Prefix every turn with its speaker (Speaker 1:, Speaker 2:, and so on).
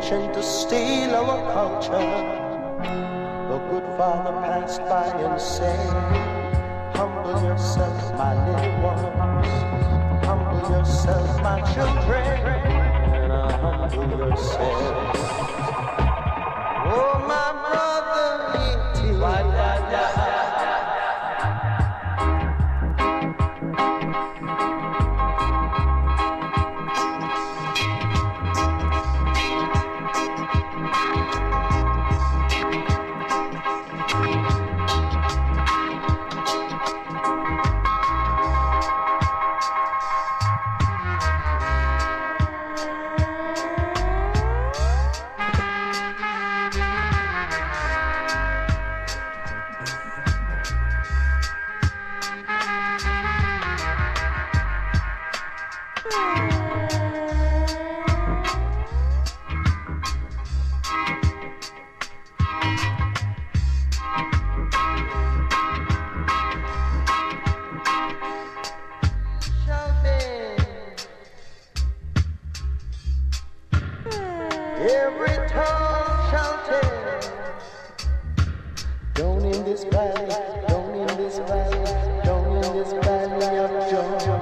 Speaker 1: intention to steal our culture. The good father passed by and said, humble yourself, my little ones. Humble yourself, my children. Humble yourself. Oh, my brother, it is. Every tongue shall tell. Down in this valley, down in this valley, down in this valley of joy.